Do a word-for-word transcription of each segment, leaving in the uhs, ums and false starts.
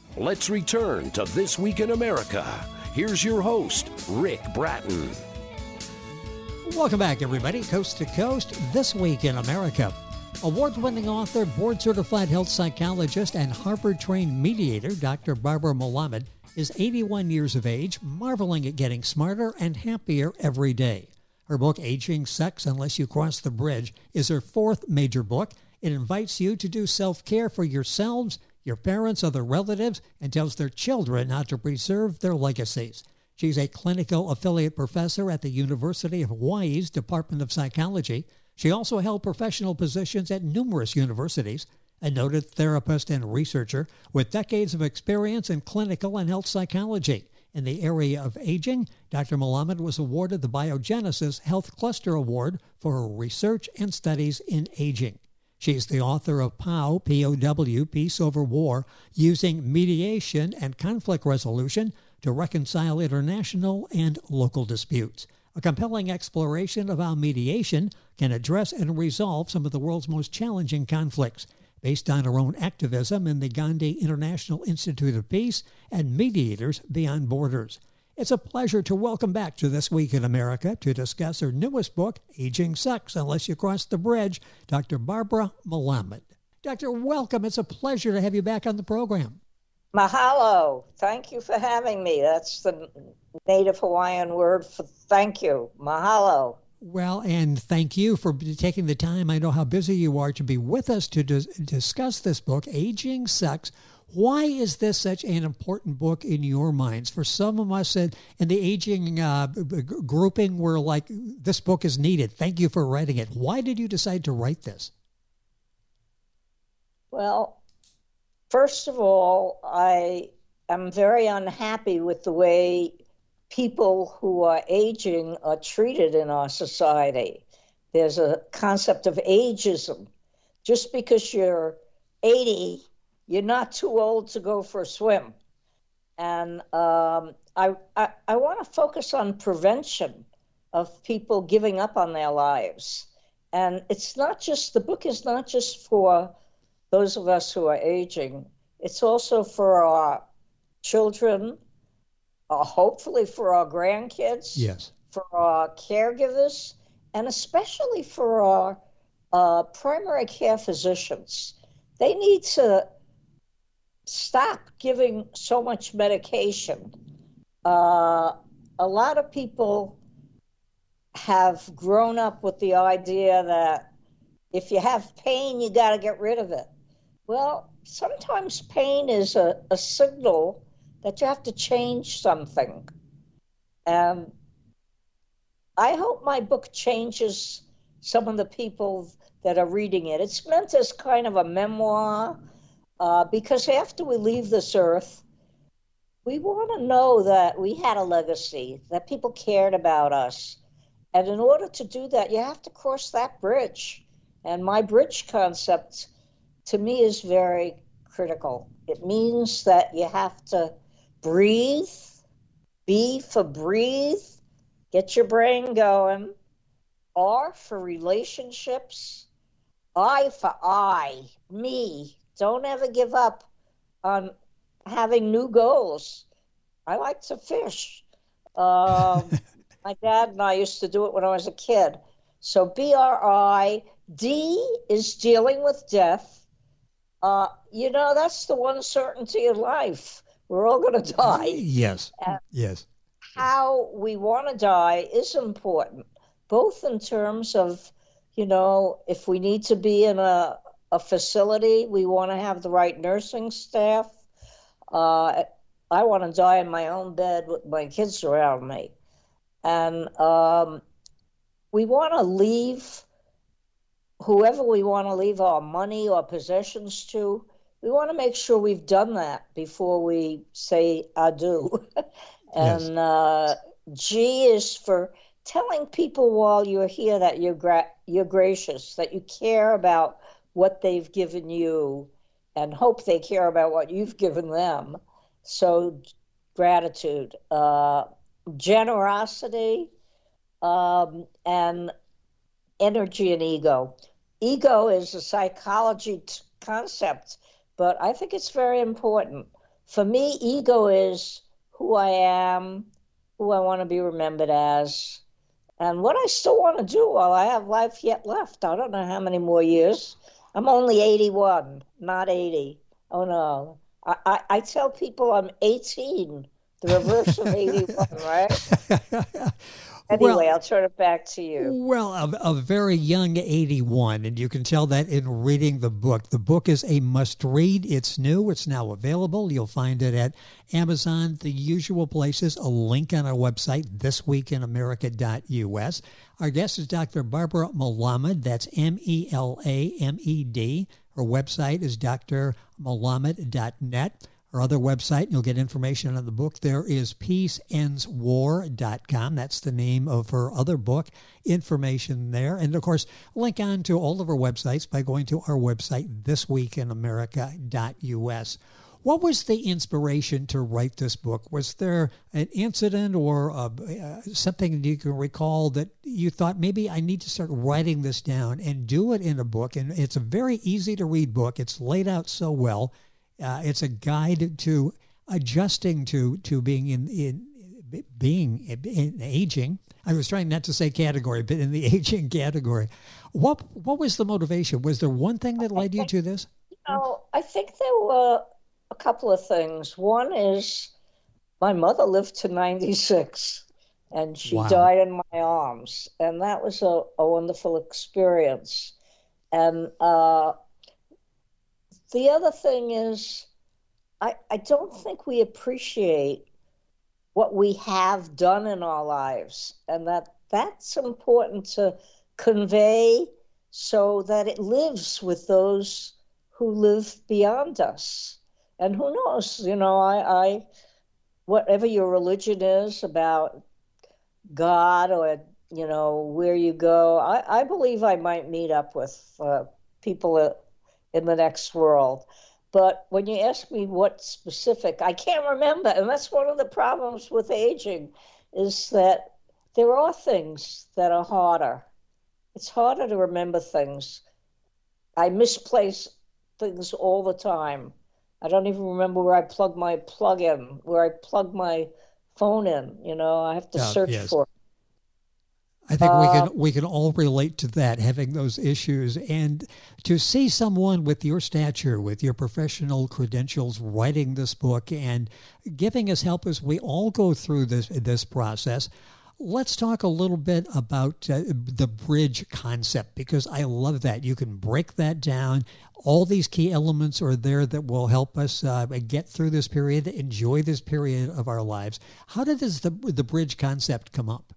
Let's return to This Week in America. Here's your host, Rick Bratton. Welcome back, everybody. Coast to Coast, This Week in America. Award-winning author, board-certified health psychologist, and Harvard-trained mediator, Doctor Barbara Melamed, is eighty-one years of age, marveling at getting smarter and happier every day. Her book, Aging Sucks Unless You Cross the Bridge, is her fourth major book. It invites you to do self-care for yourselves, your parents, other relatives, and tells their children how to preserve their legacies. She's a clinical affiliate professor at the University of Hawaii's Department of Psychology. She also held professional positions at numerous universities, a noted therapist and researcher with decades of experience in clinical and health psychology. In the area of aging, Doctor Melamed was awarded the Biogenesis Health Cluster Award for her research and studies in aging. She's the author of POW, P O W, Peace Over War, Using Mediation and Conflict Resolution to Reconcile International and Local Disputes, a compelling exploration of how mediation can address and resolve some of the world's most challenging conflicts, based on her own activism in the Gandhi International Institute of Peace and Mediators Beyond Borders. It's a pleasure to welcome back to This Week in America to discuss her newest book, Aging Sucks Unless You Cross the Bridge, Doctor Barbara Melamed. Doctor, welcome. It's a pleasure to have you back on the program. Mahalo. Thank you for having me. That's the native Hawaiian word for thank you. Mahalo. Well, and thank you for taking the time. I know how busy you are to be with us to dis- discuss this book, Aging Sucks. Why is this such an important book in your minds? For some of us in, in the aging uh, g- grouping, we're like, this book is needed. Thank you for writing it. Why did you decide to write this? Well, first of all, I am very unhappy with the way people who are aging are treated in our society. There's a concept of ageism. Just because you're eighty, you're not too old to go for a swim. And um, I, I, I want to focus on prevention of people giving up on their lives. And it's not just, the book is not just for those of us who are aging. It's also for our children, uh, hopefully for our grandkids, yes, for our caregivers, and especially for our uh, primary care physicians. They need to stop giving so much medication. Uh, a lot of people have grown up with the idea that if you have pain, you got to get rid of it. Well, sometimes pain is a, a signal that you have to change something. And I hope my book changes some of the people that are reading it. It's meant as kind of a memoir, uh, because after we leave this earth, we want to know that we had a legacy, that people cared about us. And in order to do that, you have to cross that bridge. And my bridge concept, to me, is very critical. It means that you have to breathe, B for breathe, get your brain going, R for relationships, I for I, me. Don't ever give up on having new goals. I like to fish. Um, my dad and I used to do it when I was a kid. So B R I, D is dealing with death. Uh, you know, that's the one certainty in life. We're all going to die. Yes, and yes. How we want to die is important, both in terms of, you know, if we need to be in a, a facility, we want to have the right nursing staff. Uh, I want to die in my own bed with my kids around me. And um, we want to leave whoever we want to leave our money or possessions to. We want to make sure we've done that before we say adieu. and Yes. uh, G is for telling people while you're here that you're gra- you're gracious, that you care about what they've given you and hope they care about what you've given them. So gratitude, uh, generosity, um, and energy and ego. Ego is a psychology t- concept, but I think it's very important for me, ego is who I am, who I want to be remembered as, and what I still want to do while I have life yet left. I don't know how many more years. I'm only eighty-one, not eighty. Oh, no. I, I, I tell people I'm eighteen, the reverse of eighty-one, right? Anyway, well, I'll turn it back to you. Well, a, a very young eighty-one, and you can tell that in reading the book. The book is a must-read. It's new. It's now available. You'll find it at Amazon, the usual places, a link on our website, this week in america dot u s. Our guest is Doctor Barbara Melamed. That's M E L A M E D. Her website is d r melamed dot net. Our other website, and you'll get information on the book there, is peace ends war dot com. That's the name of her other book. Information there. And, of course, link on to all of our websites by going to our website, this week in america dot u s. What was the inspiration to write this book? Was there an incident or uh, uh, something you can recall that you thought, maybe I need to start writing this down and do it in a book? And it's a very easy-to-read book. It's laid out so well. Uh, it's a guide to adjusting to to being in, in being in aging. I was trying not to say category, but in the aging category. What what was the motivation? Was there one thing that led you to this? You know, I think there were a couple of things. One is my mother lived to ninety-six, and she Wow. died in my arms, and that was a, a wonderful experience. And uh, the other thing is, I, I don't think we appreciate what we have done in our lives, and that that's important to convey so that it lives with those who live beyond us. And who knows, you know, I, I whatever your religion is about God or, you know, where you go, I, I believe I might meet up with uh, people in the next world. But when you ask me what specific, I can't remember. And that's one of the problems with aging, is that there are things that are harder. It's harder to remember things. I misplace things all the time. I don't even remember where I plug my plug in, where I plug my phone in. You know, I have to Uh, search yes. for it. I think we Uh, can we can all relate to that, having those issues. And to see someone with your stature, with your professional credentials, writing this book and giving us help as we all go through this this process. Let's talk a little bit about uh, the bridge concept, because I love that. You can break that down. All these key elements are there that will help us uh, get through this period, enjoy this period of our lives. How did this, the, the bridge concept come up?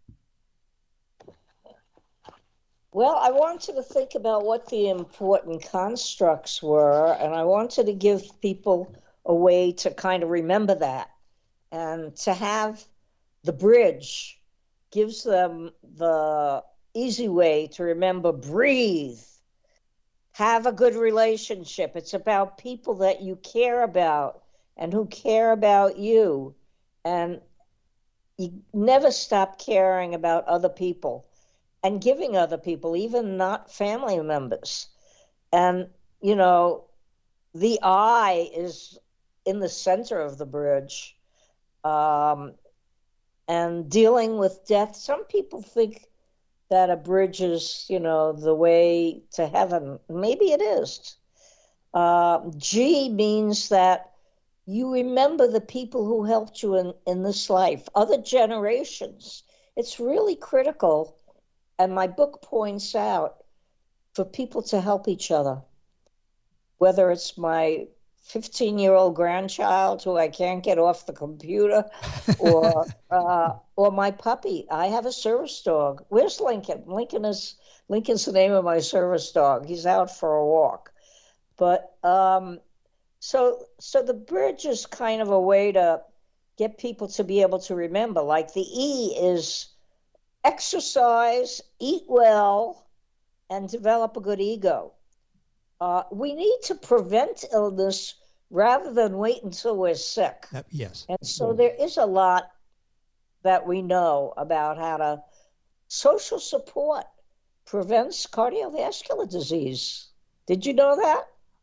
Well, I wanted to think about what the important constructs were, and I wanted to give people a way to kind of remember that. And to have the bridge gives them the easy way to remember: breathe, have a good relationship. It's about people that you care about and who care about you. And you never stop caring about other people and giving other people, even not family members. And, you know, the I is in the center of the bridge. Um, and dealing with death, some people think that a bridge is, you know, the way to heaven. Maybe it is. Uh, G means that you remember the people who helped you in, in this life, other generations. It's really critical. And my book points out for people to help each other, whether it's my fifteen-year-old grandchild who I can't get off the computer, or uh, or my puppy. I have a service dog. Where's Lincoln? Lincoln is Lincoln's the name of my service dog. He's out for a walk. But um, so so the bridge is kind of a way to get people to be able to remember. Like the E is exercise, eat well, and develop a good ego. Uh, we need to prevent illness rather than wait until we're sick. Uh, yes. And so there is a lot that we know about how to. Social support prevents cardiovascular disease. Did you know that?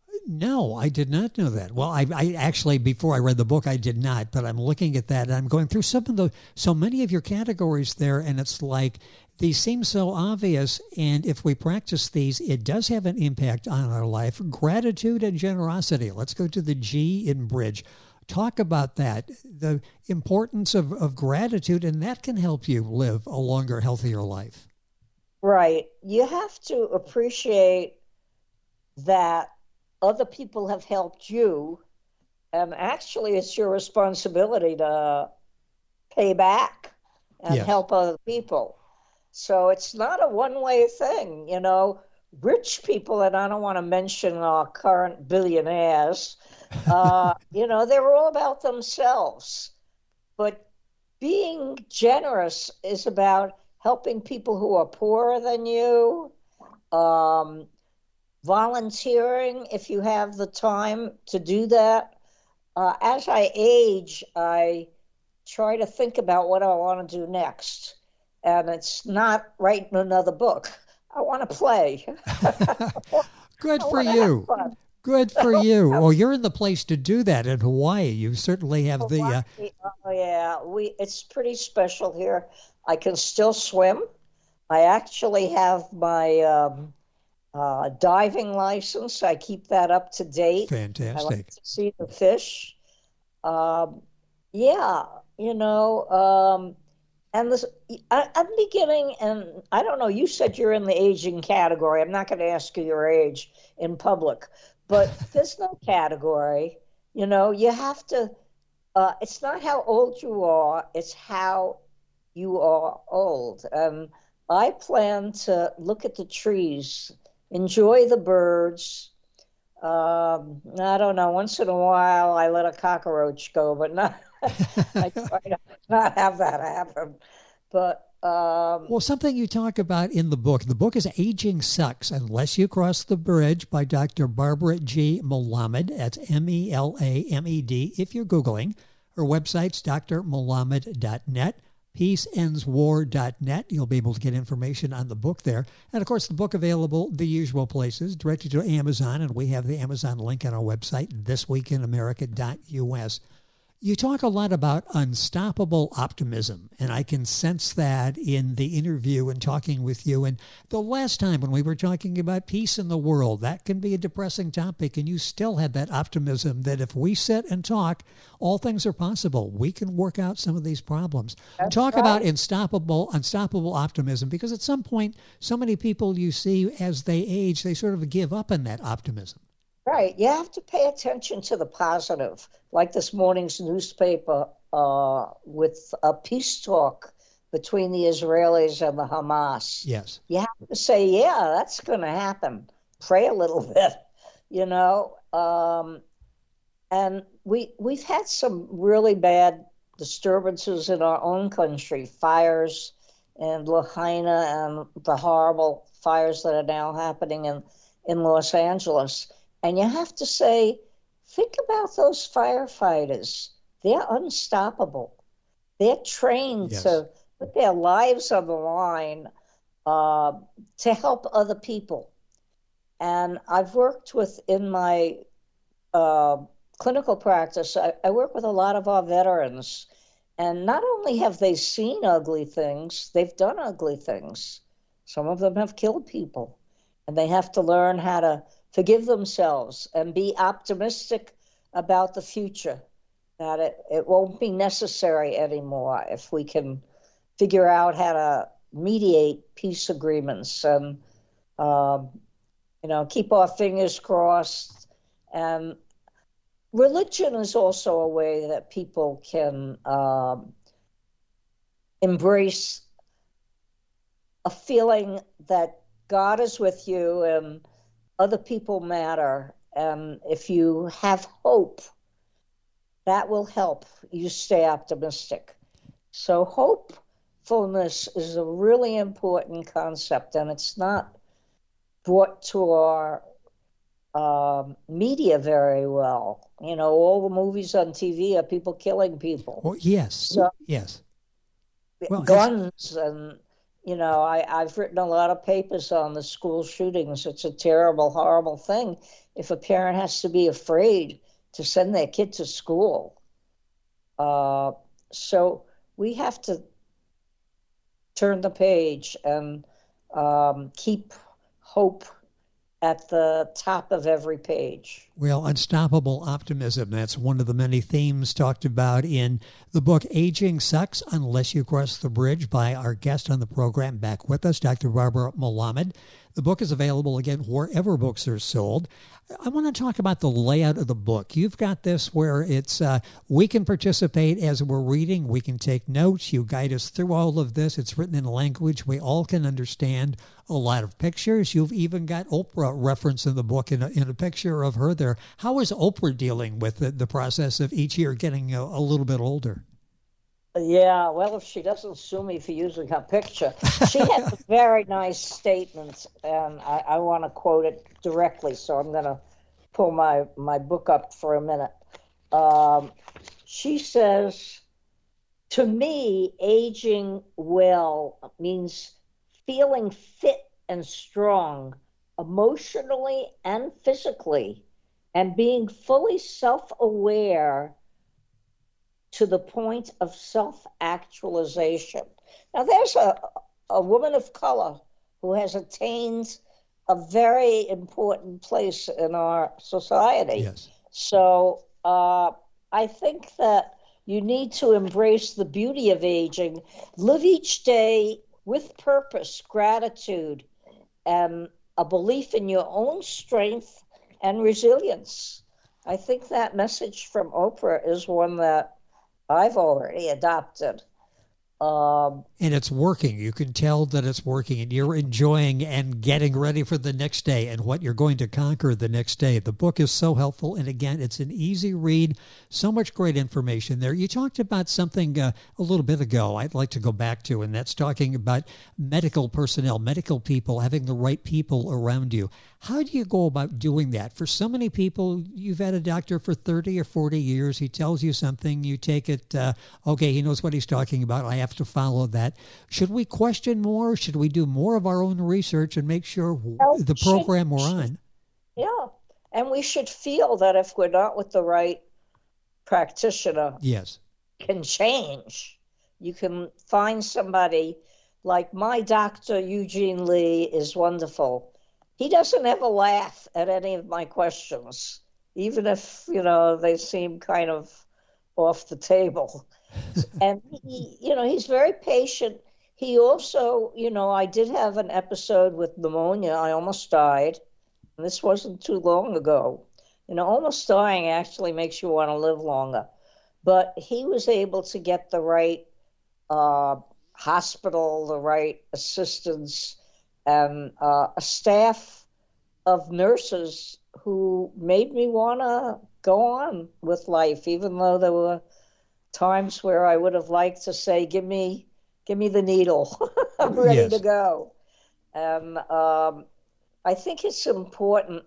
No, I did not know that. Well, I, I actually, before I read the book, I did not, but I'm looking at that and I'm going through some of the, so many of your categories there, and it's like, these seem so obvious, and if we practice these, it does have an impact on our life. Gratitude and generosity. Let's go to the G in bridge. Talk about that, the importance of, of gratitude, and that can help you live a longer, healthier life. Right. You have to appreciate that other people have helped you, and actually it's your responsibility to pay back and Yes. help other people. So it's not a one-way thing, you know. Rich people, and I don't want to mention our current billionaires, uh, you know, they're all about themselves. But being generous is about helping people who are poorer than you, um, volunteering if you have the time to do that. Uh, as I age, I try to think about what I want to do next. And it's not writing another book. I want to play. Good I for wanna you. have fun. Good for you. Well, you're in the place to do that in Hawaii. You certainly have the... Uh, Hawaii, oh, yeah. We, it's pretty special here. I can still swim. I actually have my um, uh, diving license. I keep that up to date. fantastic. I like to see the fish. Um, yeah, you know... Um, And this, I, I'm beginning, and I don't know, you said you're in the aging category. I'm not going to ask you your age in public, but there's no category. You know, you have to, uh, it's not how old you are, it's how you are old. And I plan to look at the trees, enjoy the birds. Um, I don't know, once in a while I let a cockroach go, but not. I try to not have that happen. But um, well, something you talk about in the book. The book is Aging Sucks Unless You Cross the Bridge by Doctor Barbara G. Melamed. That's M E L A M E D if you're Googling. Her website's d r melamed dot net, peace ends war dot net. You'll be able to get information on the book there. And, of course, the book available the usual places, directed to Amazon, and we have the Amazon link on our website, this week in america dot u s. You talk a lot about unstoppable optimism, and I can sense that in the interview and talking with you. And the last time when we were talking about peace in the world, that can be a depressing topic, and you still had that optimism that if we sit and talk, all things are possible. We can work out some of these problems. That's Talk right. about unstoppable, unstoppable optimism, because at some point, so many people you see as they age, they sort of give up on that optimism. Right. You have to pay attention to the positive, like this morning's newspaper uh, with a peace talk between the Israelis and the Hamas. Yes. You have to say, yeah, that's going to happen. Pray a little bit, you know. Um, and we, we've had some really bad disturbances in our own country, fires in Lahaina and the horrible fires that are now happening in, in Los Angeles. And you have to say, think about those firefighters. They're unstoppable. They're trained Yes. to put their lives on the line uh, to help other people. And I've worked with, in my uh, clinical practice, I, I work with a lot of our veterans. And not only have they seen ugly things, they've done ugly things. Some of them have killed people. And they have to learn how to forgive themselves and be optimistic about the future, that it, it won't be necessary anymore if we can figure out how to mediate peace agreements and, um, you know, keep our fingers crossed. And religion is also a way that people can um, embrace a feeling that God is with you and other people matter, and if you have hope, that will help you stay optimistic. So hopefulness is a really important concept, and it's not brought to our um, media very well. You know, all the movies on T V are people killing people. Well, yes, So- yes. Well, Guns and, you know, I, I've written a lot of papers on the school shootings. It's a terrible, horrible thing if a parent has to be afraid to send their kid to school. Uh, so we have to turn the page and um, keep hope at the top of every page. Well, unstoppable optimism. That's one of the many themes talked about in the book Aging Sucks Unless You Cross the Bridge by our guest on the program back with us, Doctor Barbara Melamed. The book is available, again, wherever books are sold. I want to talk about the layout of the book. You've got this where it's uh, we can participate as we're reading. We can take notes. You guide us through all of this. It's written in a language we all can understand. A lot of pictures. You've even got Oprah reference in the book in a, in a picture of her there. How is Oprah dealing with the, the process of each year getting a, a little bit older? Yeah, well, if she doesn't sue me for using her picture. She had a very nice statement, and I, I want to quote it directly, so I'm going to pull my, my book up for a minute. Um, she says, to me, aging well means feeling fit and strong emotionally and physically, and being fully self-aware to the point of self-actualization. Now, there's a, a woman of color who has attained a very important place in our society. Yes. So uh, I think that you need to embrace the beauty of aging, live each day with purpose, gratitude, and a belief in your own strength and resilience. I think that message from Oprah is one that I've already adopted. Um, and it's working. You can tell that it's working, and you're enjoying and getting ready for the next day and what you're going to conquer the next day. The book is so helpful, and again, it's an easy read. So much great information there. You talked about something uh, a little bit ago I'd like to go back to, and that's talking about medical personnel, medical people, having the right people around you. How do you go about doing that? For so many people, you've had a doctor for thirty or forty years. He tells you something. You take it, uh, okay, he knows what he's talking about. I have to follow that. Should we question more? Should we do more of our own research and make sure well, the program should, we're on? Yeah, and we should feel that if we're not with the right practitioner, yes, can change. You can find somebody like my doctor, Eugene Lee, is wonderful. He doesn't ever laugh at any of my questions, even if, you know, they seem kind of off the table. And, he, you know, he's very patient. He also, you know, I did have an episode with pneumonia. I almost died. And this wasn't too long ago. You know, almost dying actually makes you want to live longer. But he was able to get the right uh, hospital, the right assistance, and uh, a staff of nurses who made me want to go on with life, even though there were times where I would have liked to say, give me give me the needle. I'm ready yes. to go. And um, I think it's important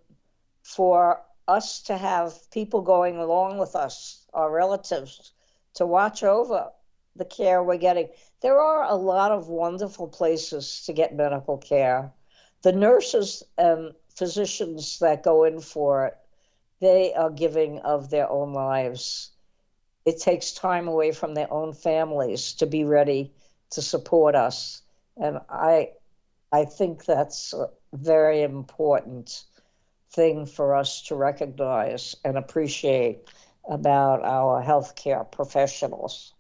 for us to have people going along with us, our relatives, to watch over the care we're getting. There are a lot of wonderful places to get medical care. The nurses and physicians that go in for it, they are giving of their own lives. It takes time away from their own families to be ready to support us. And I, I think that's a very important thing for us to recognize and appreciate about our healthcare professionals.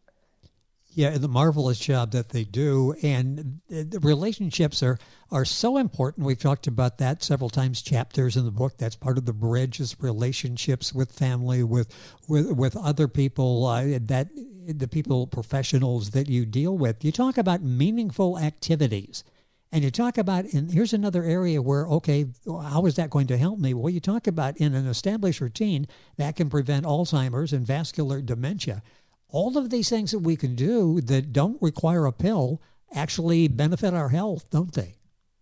Yeah, the marvelous job that they do. And the relationships are, are so important. We've talked about that several times, chapters in the book. That's part of the bridge, is relationships with family, with with, with other people, uh, that the people, professionals that you deal with. You talk about meaningful activities. And you talk about, and here's another area where, okay, how is that going to help me? Well, you talk about in an established routine that can prevent Alzheimer's and vascular dementia. All of these things that we can do that don't require a pill actually benefit our health, don't they?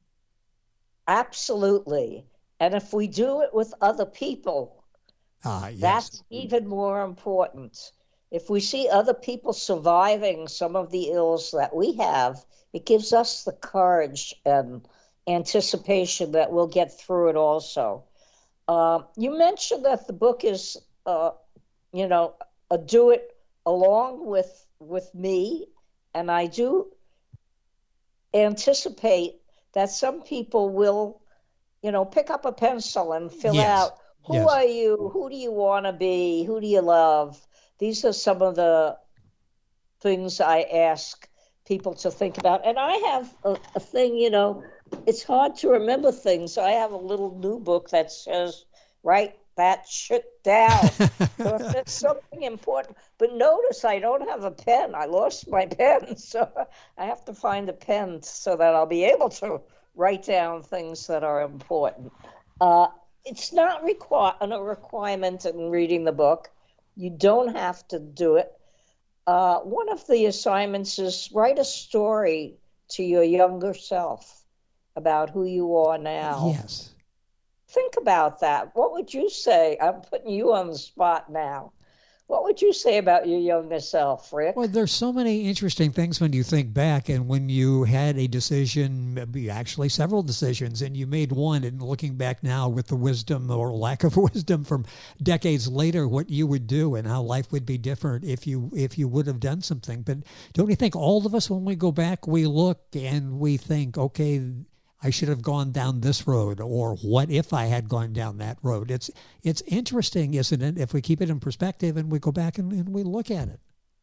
Absolutely. And if we do it with other people, ah, yes. that's even more important. if we see other people surviving some of the ills that we have, it gives us the courage and anticipation that we'll get through it also. Uh, you mentioned that the book is, uh, you know, a do it along with with me, and I do anticipate that some people will, you know, pick up a pencil and fill Yes. out, who Yes. are you? Who do you want to be? Who do you love? These are some of the things I ask people to think about. And I have a, a thing, you know, it's hard to remember things. I have a little new book that says, write that shit down. So if there's something important. But notice I don't have a pen. I lost my pen. So I have to find a pen so that I'll be able to write down things that are important. Uh, it's not require a requirement in reading the book. You don't have to do it. Uh, one of the assignments is write a story to your younger self about who you are now. Yes. Think about that. What would you say? I'm putting you on the spot now. What would you say about your younger self, Rick? Well, there's so many interesting things when you think back, and when you had a decision, actually several decisions, and you made one, and looking back now with the wisdom or lack of wisdom from decades later, what you would do and how life would be different if you if you would have done something. But don't you think all of us, when we go back, we look and we think, okay, I should have gone down this road, or what if I had gone down that road? It's it's interesting, isn't it, if we keep it in perspective and we go back and, and we look at it.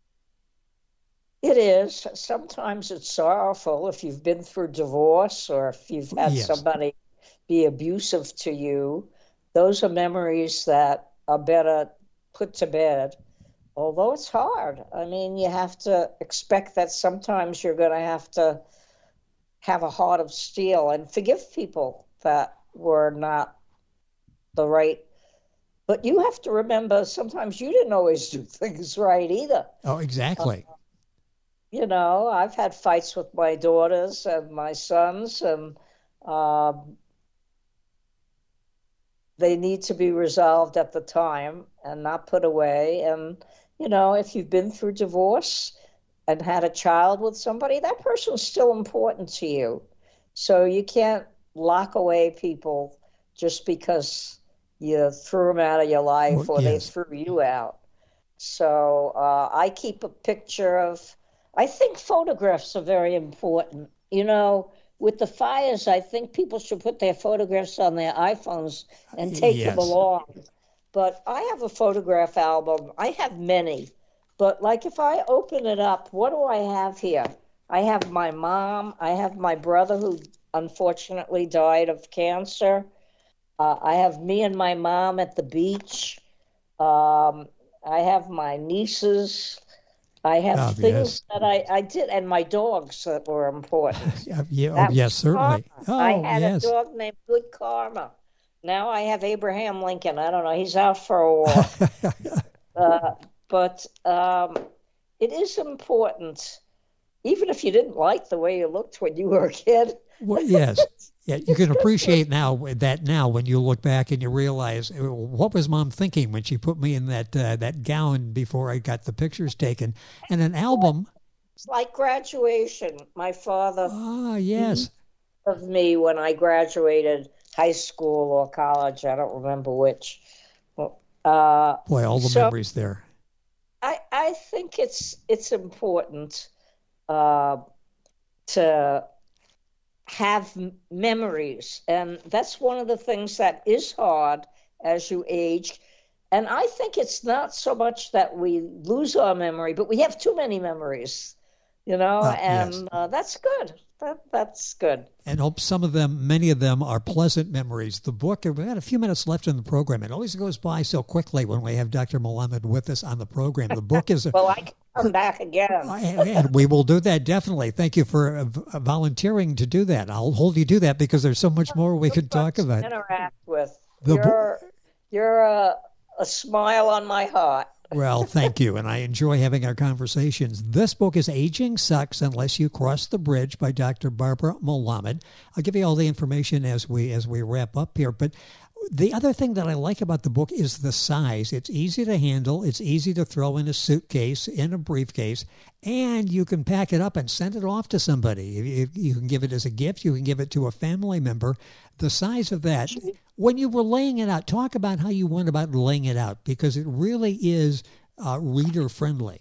It is. Sometimes it's sorrowful if you've been through divorce or if you've had Yes. somebody be abusive to you. Those are memories that are better put to bed. Although it's hard. I mean, you have to expect that sometimes you're going to have to have a heart of steel and forgive people that were not the right. But you have to remember, sometimes you didn't always do things right either. Oh, exactly. Uh, you know, I've had fights with my daughters and my sons, and um, they need to be resolved at the time and not put away. And, you know, if you've been through divorce and had a child with somebody, that person's still important to you. So you can't lock away people just because you threw them out of your life Well, or yes. they threw you out. So uh, I keep a picture of, I think photographs are very important. You know, with the fires, I think people should put their photographs on their iPhones and take Yes. them along. But I have a photograph album. I have many. But like if I open it up, what do I have here? I have my mom. I have my brother who unfortunately died of cancer. Uh, I have me and my mom at the beach. Um, I have my nieces. I have Oh, things that I, I did, and my dogs that were important. Yeah, yeah, oh, That yes, was certainly. Karma. Oh, I had yes. a dog named Good Karma. Now I have Abraham Lincoln. I don't know. He's out for a walk. uh, But um, it is important, even if you didn't like the way you looked when you were a kid. Well, yes. Yeah, you can appreciate now that now when you look back and you realize, what was Mom thinking when she put me in that uh, that gown before I got the pictures taken? And an album. It's like graduation. My father Ah, yes. of me when I graduated high school or college. I don't remember which. Uh, Boy, all the so, memories there. I, I think it's it's important uh, to have m- memories, and that's one of the things that is hard as you age. And I think it's not so much that we lose our memory, but we have too many memories, you know, Ah, and yes. uh, that's good. That that's good. And hope some of them, many of them, are pleasant memories. The book, we've got a few minutes left in the program. It always goes by so quickly when we have Doctor Melamed with us on the program. The book is... Well, I can come back again. And we will do that, definitely. Thank you for uh, v- volunteering to do that. I'll hold you to that because there's so much more we could talk about. Interact with. The bo- You're, you're a, a smile on my heart. Well, thank you, and I enjoy having our conversations. This book is Aging Sucks Unless You Cross the Bridge by Doctor Barbara Melamed. I'll give you all the information as we as we wrap up here, but The other thing that I like about the book is the size. It's easy to handle. It's easy to throw in a suitcase, in a briefcase, and you can pack it up and send it off to somebody. You can give it as a gift. You can give it to a family member. The size of that, when you were laying it out, talk about how you went about laying it out, because it really is uh, reader-friendly.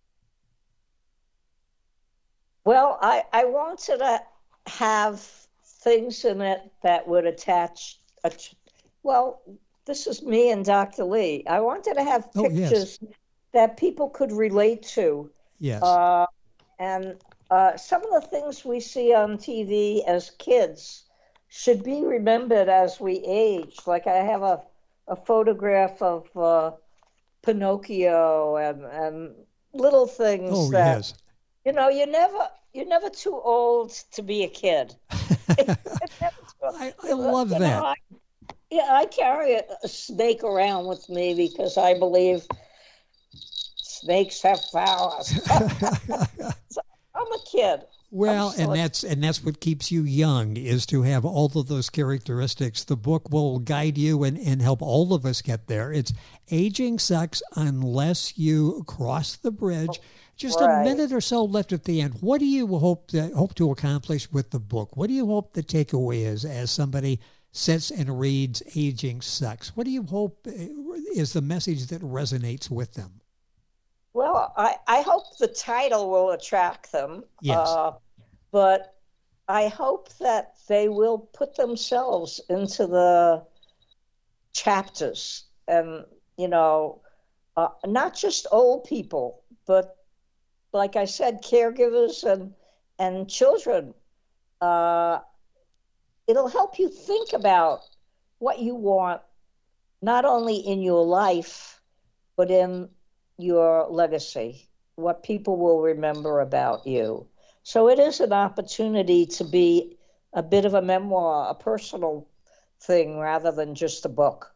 Well, I, I wanted to have things in it that would attach a, well, this is me and Doctor Lee. I wanted to have pictures oh, yes. that people could relate to. Yes. Uh, and uh, some of the things we see on T V as kids should be remembered as we age. Like I have a, a photograph of uh, Pinocchio and, and little things oh, that, yes. you know, you never, you're never too old to be a kid. I, I love you that. Know, I, yeah, I carry a, a snake around with me because I believe snakes have powers. So I'm a kid. Well, and that's and that's what keeps you young, is to have all of those characteristics. The book will guide you and, and help all of us get there. It's Aging Sucks Unless You Cross the Bridge. Just right. a minute or so left at the end. What do you hope to, hope to accomplish with the book? What do you hope the takeaway is as somebody sits and reads Aging Sucks? What do you hope is the message that resonates with them? Well, I, I hope the title will attract them. Yes. Uh, but I hope that they will put themselves into the chapters and, you know, uh, not just old people, but like I said, caregivers and, and children. Uh, it'll help you think about what you want, not only in your life, but in your legacy, what people will remember about you. So it is an opportunity to be a bit of a memoir, a personal thing, rather than just a book.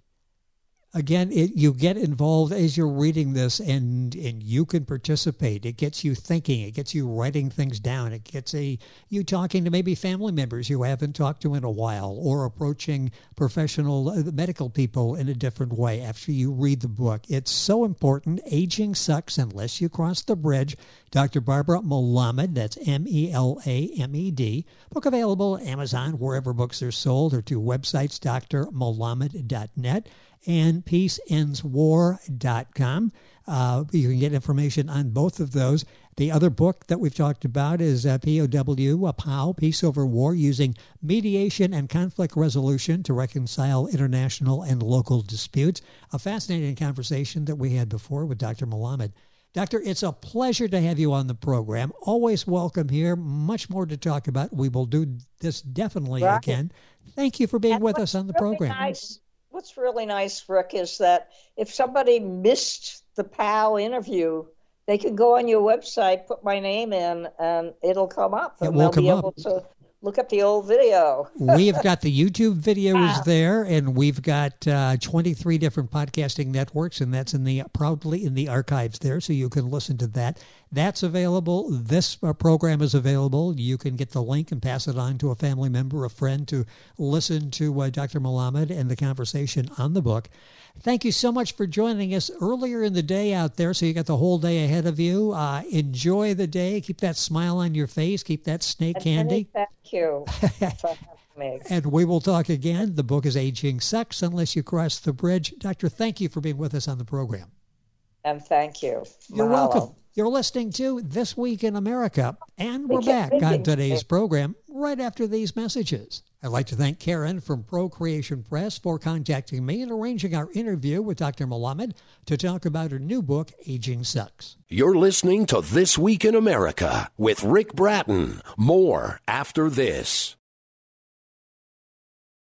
Again, it, you get involved as you're reading this, and, and you can participate. It gets you thinking. It gets you writing things down. It gets a you talking to maybe family members you haven't talked to in a while, or approaching professional uh, medical people in a different way after you read the book. It's so important. Aging Sucks Unless You Cross the Bridge. Doctor Barbara Melamed, that's M E L A M E D. Book available at Amazon, wherever books are sold, or to websites, d r melamed dot net. and peace ends war dot com. Uh, you can get information on both of those. The other book that we've talked about is uh, P O W, uh, P O W, Peace Over War, using mediation and conflict resolution to reconcile international and local disputes. A fascinating conversation that we had before with Doctor Melamed. Doctor, it's a pleasure to have you on the program. Always welcome here. Much more to talk about. We will do this definitely right. again. Thank you for being and with us on the really program. Nice. What's really nice, Rick, is that if somebody missed the P O W interview, they can go on your website, put my name in, and it'll come up. And it will they'll come be up. able to look up the old video. We've got the YouTube videos there, and we've got uh, twenty-three different podcasting networks, and that's in the proudly in the archives there, so you can listen to that. That's available. This uh, program is available. You can get the link and pass it on to a family member, a friend, to listen to uh, Doctor Melamed and the conversation on the book. Thank you so much for joining us earlier in the day out there, so you got the whole day ahead of you. Uh, enjoy the day. Keep that smile on your face. Keep that snake and candy. Thank you for having me. And we will talk again. The book is Aging Sucks Unless You Cross the Bridge. Doctor, thank you for being with us on the program. And thank you. You're Mahalo. welcome. You're listening to This Week in America, and we're back on today's program right after these messages. I'd like to thank Karen from Procreation Press for contacting me and arranging our interview with Doctor Melamed to talk about her new book, Aging Sucks. You're listening to This Week in America with Rick Bratton. More after this.